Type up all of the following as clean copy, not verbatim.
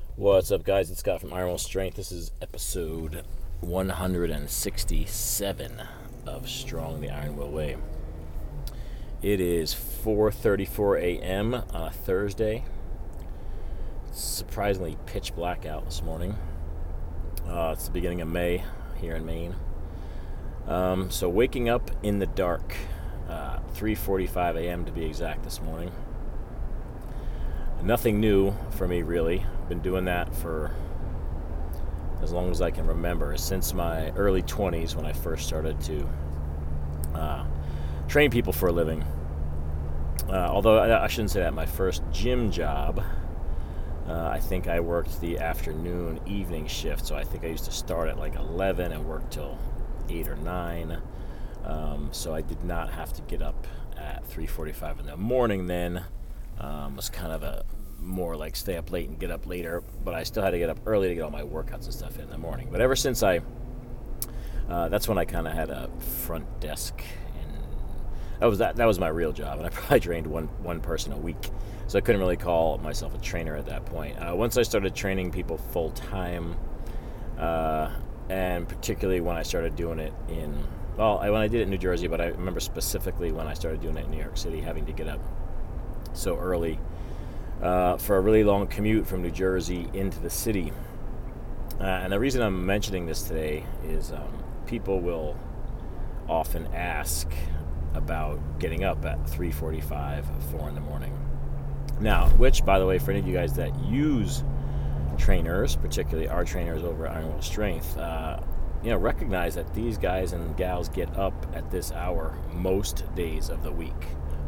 What's up, guys? It's Scott from Iron Will Strength. This is episode 167 of Strong the Iron Will Way. It is 4:34 a.m. on a Thursday. It's surprisingly pitch black out this morning. It's the beginning of May here in Maine. So waking up in the dark, 3:45 a.m. to be exact this morning. Nothing new for me, really. Been doing that for as long as I can remember, since my early 20s when I first started to train people for a living. Although I shouldn't say that. My first gym job, I think I worked the afternoon evening shift, so I think I used to start at like 11 and work till 8 or 9. So I did not have to get up at 3:45 in the morning then. Was kind of a more like stay up late and get up later, but I still had to get up early to get all my workouts and stuff in the morning. But ever since that's when I kind of had a front desk, and that was my real job, and I probably trained one person a week, so I couldn't really call myself a trainer at that point. Once I started training people full time, and particularly when I started doing it when I did it in New Jersey, but I remember specifically when I started doing it in New York City, having to get up so early for a really long commute from New Jersey into the city. And the reason I'm mentioning this today is people will often ask about getting up at 3:45, 4 in the morning. Now, which, by the way, for any of you guys that use trainers, particularly our trainers over at Iron Will Strength, recognize that these guys and gals get up at this hour most days of the week.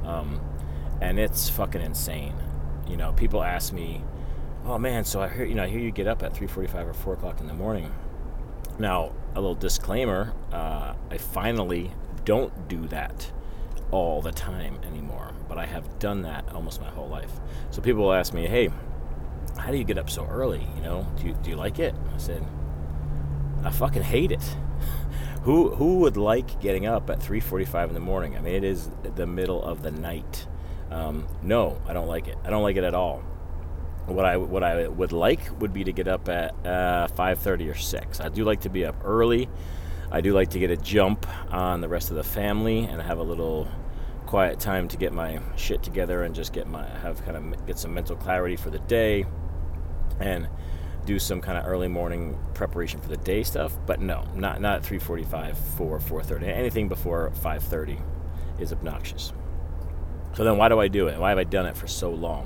And it's fucking insane. People ask me, "Oh man, so I hear you get up at 3:45 or 4 o'clock in the morning." Now, a little disclaimer: I finally don't do that all the time anymore, but I have done that almost my whole life. So people will ask me, "Hey, how do you get up so early? Do you like it?" I said, "I fucking hate it." Who would like getting up at 3:45 in the morning? I mean, it is the middle of the night. No, I don't like it. I don't like it at all. What I would like would be to get up at 5:30 or 6. I do like to be up early. I do like to get a jump on the rest of the family and have a little quiet time to get my shit together and just get some mental clarity for the day and do some kind of early morning preparation for the day stuff. But no, not at 3:45, 4:30. Anything before 5:30 is obnoxious. So then why do I do it? Why have I done it for so long?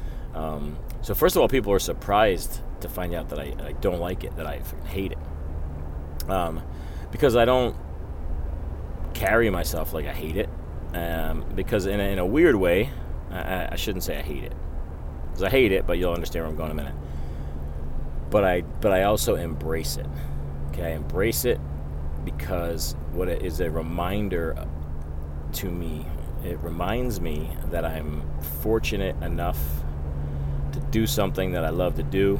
So first of all, people are surprised to find out that I don't like it, that I hate it. Because I don't carry myself like I hate it. Because in a weird way, I shouldn't say I hate it. Because I hate it, but you'll understand where I'm going in a minute. But I also embrace it. Okay, I embrace it because what it is a reminder to me. It reminds me that I'm fortunate enough to do something that I love to do.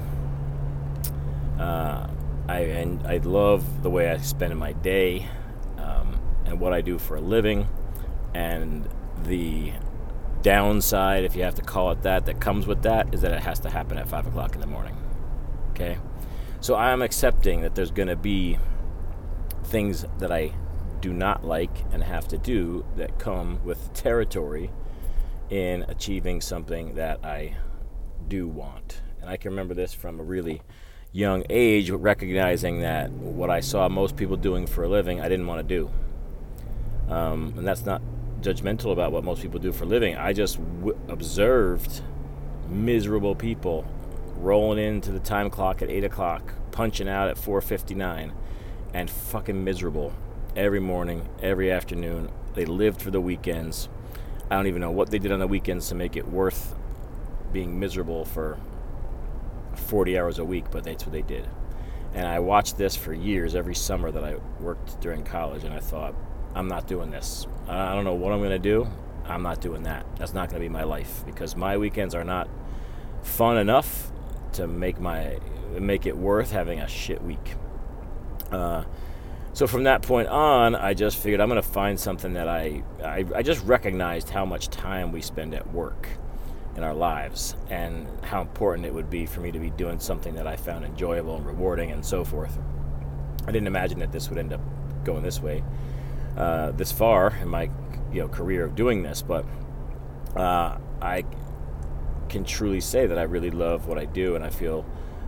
I love the way I spend my day and what I do for a living. And the downside, if you have to call it that comes with that, is that it has to happen at 5 o'clock in the morning. Okay? So I'm accepting that there's going to be things that I do not like and have to do that come with territory in achieving something that I do want. And I can remember this from a really young age, recognizing that what I saw most people doing for a living, I didn't want to do. And that's not judgmental about what most people do for a living. I just observed miserable people rolling into the time clock at 8 o'clock, punching out at 4:59, and fucking miserable. Every morning, every afternoon. They lived for the weekends. I don't even know what they did on the weekends to make it worth being miserable for 40 hours a week, but that's what they did. And I watched this for years, every summer that I worked during college, and I thought, I'm not doing this. I don't know what I'm going to do. I'm not doing that. That's not going to be my life, because my weekends are not fun enough to make it worth having a shit week. So from that point on, I just figured I'm going to find something that I just recognized how much time we spend at work. in our lives, and how important it would be for me to be doing something that I found enjoyable and rewarding and so forth. I didn't imagine that this would end up going this way, this far in my career of doing this, but I can truly say that I really love what I do, and I feel,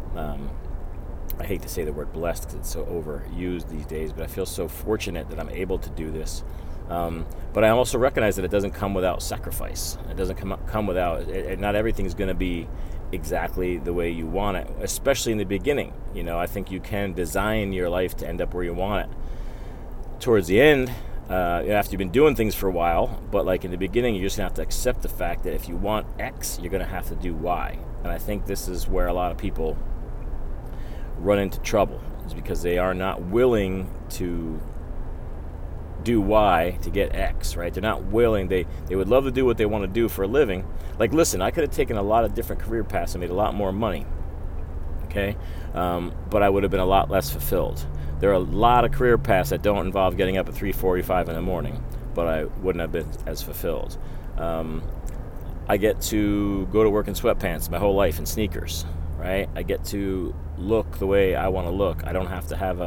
I hate to say the word blessed because it's so overused these days, but I feel so fortunate that I'm able to do this. But I also recognize that it doesn't come without sacrifice. It doesn't come without, not everything's going to be exactly the way you want it, especially in the beginning. I think you can design your life to end up where you want it. Towards the end, after you've been doing things for a while, but like in the beginning, you're just going to have to accept the fact that if you want X, you're going to have to do Y. And I think this is where a lot of people run into trouble, is because they are not willing to do Y to get X, right? They're not willing. They would love to do what they want to do for a living. Like, listen, I could have taken a lot of different career paths and made a lot more money, okay? But I would have been a lot less fulfilled. There are a lot of career paths that don't involve getting up at 3:45 in the morning, but I wouldn't have been as fulfilled. I get to go to work in sweatpants my whole life, in sneakers, right? I get to look the way I want to look. I don't have to have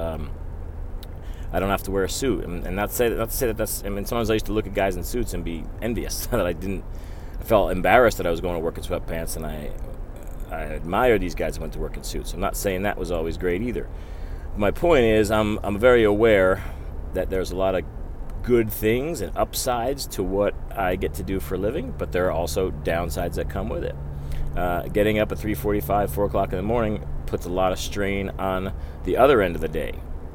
I don't have to wear a suit, and not to say that that's. I mean, sometimes I used to look at guys in suits and be envious that I felt embarrassed that I was going to work in sweatpants, and I admire these guys who went to work in suits. I'm not saying that was always great either. My point is, I'm very aware that there's a lot of good things and upsides to what I get to do for a living, but there are also downsides that come with it. Getting up at 3:45, 4 o'clock in the morning puts a lot of strain on the other end of the day,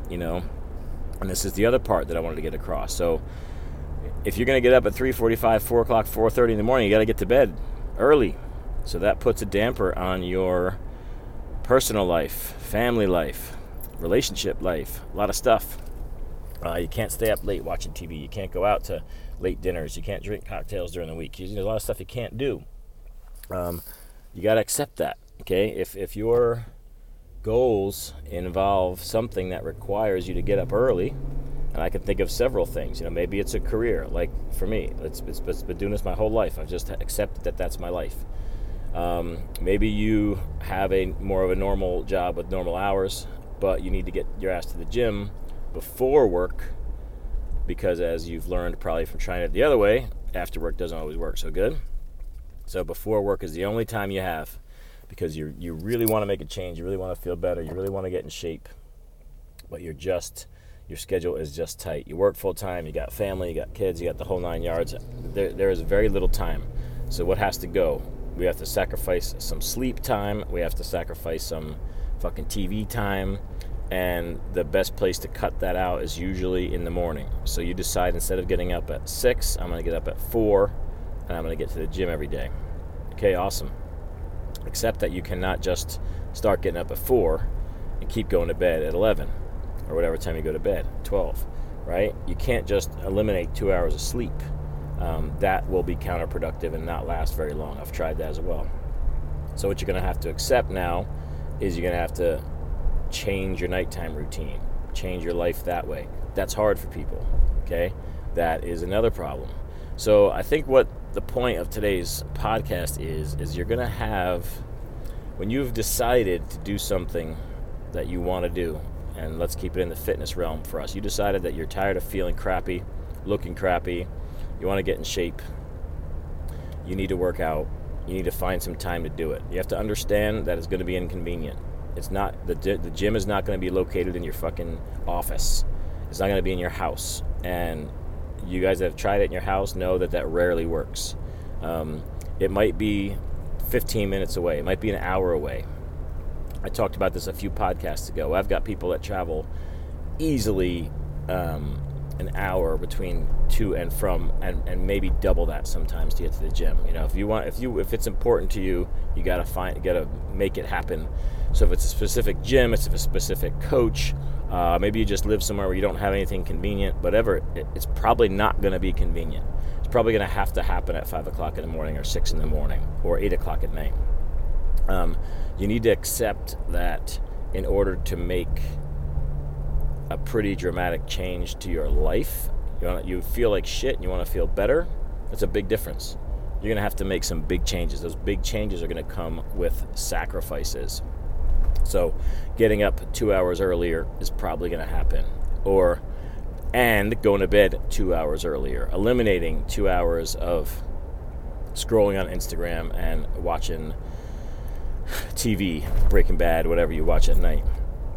And this is the other part that I wanted to get across. So if you're going to get up at 3:45, 4 o'clock, 4:30 in the morning, you got to get to bed early. So that puts a damper on your personal life, family life, relationship life, a lot of stuff. You can't stay up late watching TV. You can't go out to late dinners. You can't drink cocktails during the week. There's a lot of stuff you can't do. You got to accept that, okay? If your goals involve something that requires you to get up early, and I can think of several things. Maybe it's a career. Like for me, it's been doing this my whole life. I've just accepted that that's my life. Maybe you have more of a normal job with normal hours, but you need to get your ass to the gym before work, because as you've learned probably from trying it the other way, after work doesn't always work so good. So before work is the only time you have, because you really want to make a change, you really want to feel better, you really want to get in shape, but your schedule is just tight. You work full time, you got family, you got kids, you got the whole 9 yards. There is very little time. So what has to go? We have to sacrifice some sleep time, we have to sacrifice some fucking TV time, and the best place to cut that out is usually in the morning. So you decide, instead of getting up at 6, I'm going to get up at 4, and I'm going to get to the gym every day. Okay, awesome. Except that you cannot just start getting up at 4 and keep going to bed at 11 or whatever time you go to bed, 12, right? You can't just eliminate 2 hours of sleep. That will be counterproductive and not last very long. I've tried that as well. So what you're going to have to accept now is you're going to have to change your nighttime routine, change your life that way. That's hard for people, okay? That is another problem. So I think what the point of today's podcast is you're going to have, when you've decided to do something that you want to do, and let's keep it in the fitness realm for us, you decided that you're tired of feeling crappy, looking crappy, you want to get in shape, you need to work out, you need to find some time to do it. You have to understand that it's going to be inconvenient. It's not, the gym is not going to be located in your fucking office. It's not going to be in your house. And you guys that have tried it in your house know that rarely works. It might be 15 minutes away. It might be an hour away. I talked about this a few podcasts ago. I've got people that travel easily an hour between to and from, and maybe double that sometimes to get to the gym. If it's important to you, you gotta make it happen. So if it's a specific gym, it's a specific coach, maybe you just live somewhere where you don't have anything convenient, whatever, it's probably not going to be convenient. It's probably going to have to happen at 5 o'clock in the morning or 6 in the morning or 8 o'clock at night. You need to accept that in order to make a pretty dramatic change to your life, you feel like shit and you want to feel better, that's a big difference. you're going to have to make some big changes. Those big changes are going to come with sacrifices. So getting up 2 hours earlier is probably going to happen. And going to bed 2 hours earlier. Eliminating 2 hours of scrolling on Instagram and watching TV, Breaking Bad, whatever you watch at night.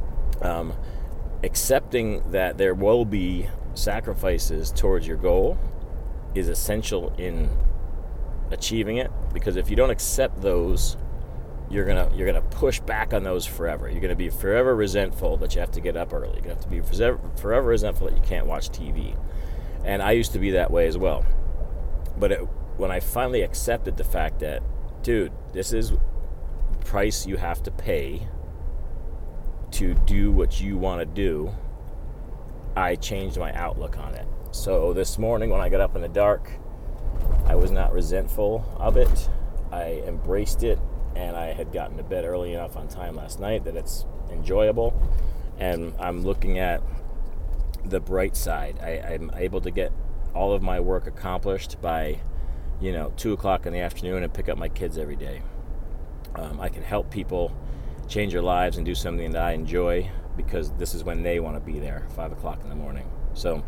Accepting that there will be sacrifices towards your goal is essential in achieving it, because if you don't accept those, you're gonna push back on those forever. You're gonna be forever resentful that you have to get up early. You're gonna have to be forever resentful that you can't watch TV. And I used to be that way as well. But when I finally accepted the fact that, dude, this is the price you have to pay to do what you want to do, I changed my outlook on it. So this morning when I got up in the dark, I was not resentful of it. I embraced it, and I had gotten to bed early enough on time last night that it's enjoyable. And I'm looking at the bright side. I'm able to get all of my work accomplished by 2 o'clock in the afternoon and pick up my kids every day. I can help people change their lives and do something that I enjoy, because this is when they want to be there, 5 o'clock in the morning. So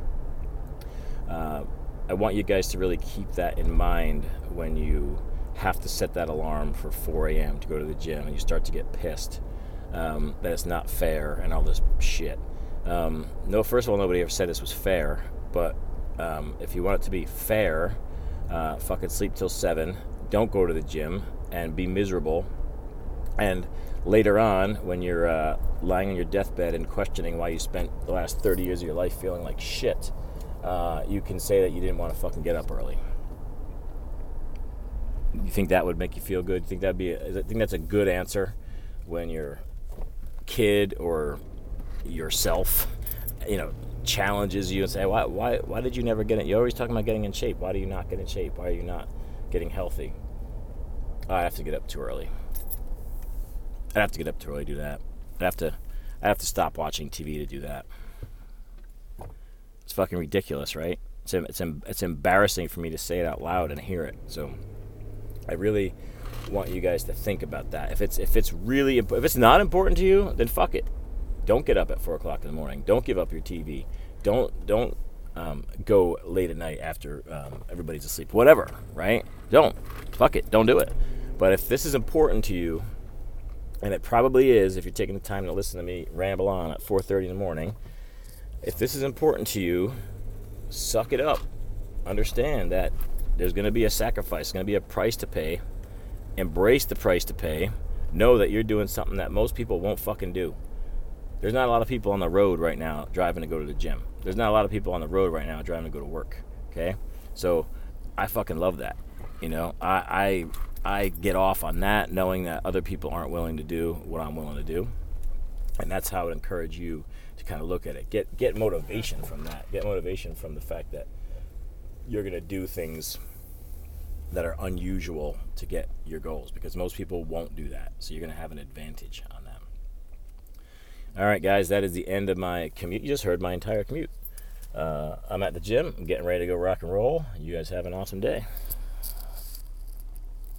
I want you guys to really keep that in mind when you have to set that alarm for 4 a.m. to go to the gym and you start to get pissed that it's not fair and all this shit. No, first of all, nobody ever said this was fair, but if you want it to be fair, fucking sleep till 7, don't go to the gym and be miserable. And later on, when you're lying on your deathbed and questioning why you spent the last 30 years of your life feeling like shit, you can say that you didn't want to fucking get up early. You think that would make you feel good? You think I think that's a good answer when your kid or yourself, challenges you and say, why did you never get it? You're always talking about getting in shape. Why do you not get in shape? Why are you not getting healthy? I have to get up too early. I'd have to get up too early to do that. I have to stop watching TV to do that. It's fucking ridiculous, right? It's embarrassing for me to say it out loud and hear it. So I really want you guys to think about that. If it's not important to you, then fuck it. Don't get up at 4 o'clock in the morning. Don't give up your TV. Don't go late at night after everybody's asleep. Whatever, right? Don't. Fuck it. Don't do it. But if this is important to you, and it probably is if you're taking the time to listen to me ramble on at 4:30 in the morning, if this is important to you, suck it up. Understand that there's going to be a sacrifice, going to be a price to pay. Embrace the price to pay. Know that you're doing something that most people won't fucking do. There's not a lot of people on the road right now driving to go to the gym. There's not a lot of people on the road right now driving to go to work. Okay? So I fucking love that. I get off on that knowing that other people aren't willing to do what I'm willing to do. And that's how I would encourage you to kind of look at it. Get motivation from that. Get motivation from the fact that you're going to do things that are unusual to get your goals, because most people won't do that. So you're going to have an advantage on them. All right, guys, that is the end of my commute. You just heard my entire commute. I'm at the gym. I'm getting ready to go rock and roll. You guys have an awesome day.